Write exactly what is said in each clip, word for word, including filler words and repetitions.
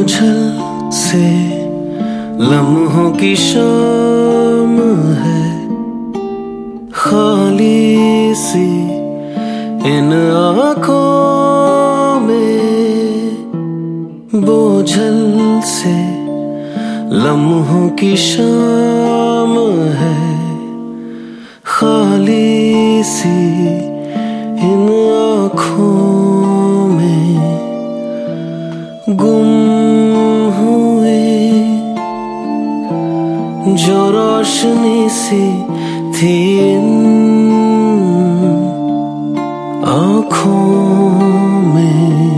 बोझल से लम्हों की शाम है, खाली सी इन आँखों में। बोझल से लम्हों की शाम है, खाली सी इन आँखों में। गुम हुए जो रोशनी सी थी इन आँखों में।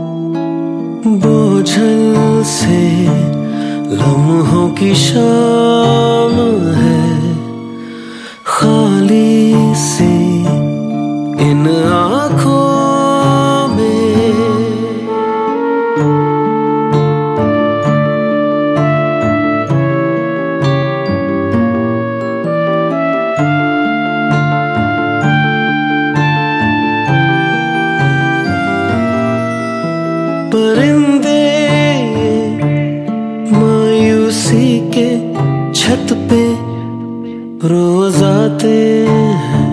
बोझल से लम्हों की शाम है, खाली सी इन आँखों परिंदे मायूसी के छत पे रोज आते हैं,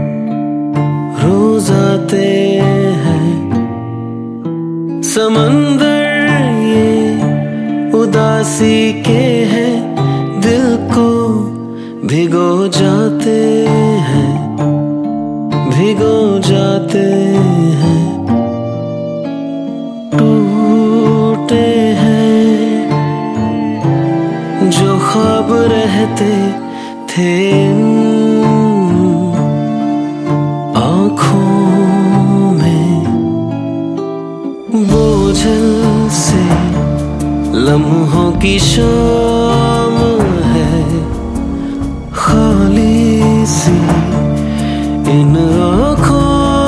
रोज आते हैं। समंदर ये उदासी के हैं, दिल को भिगो जाते हैं, भिगो जाते हैं। टूटे हैं जो ख्वाब रहते थे आँखों में। बोझल से लम्हों की शाम है, खाली सी इन आँखों।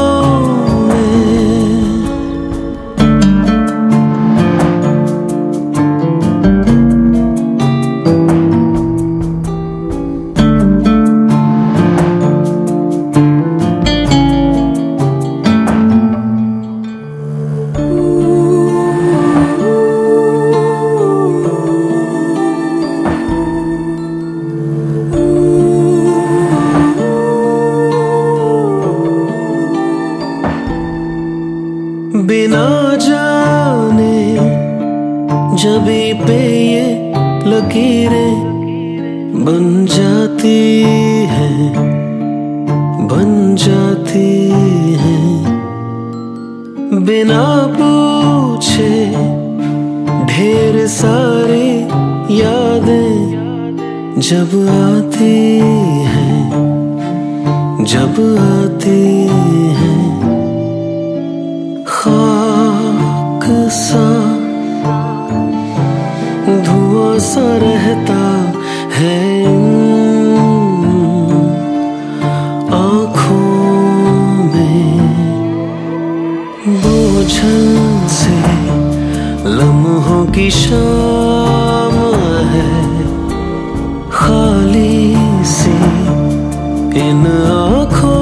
बिना जाने जबी पे ये लकीरें बन जाती हैं, बन जाती हैं। बिना पूछे ढेर सारी यादें जब आती हैं, जब आती हैं। खाक सा धुआं सा रहता है आँखों में। बोझल से लम्हों की शाम है, खाली सी इन आँखों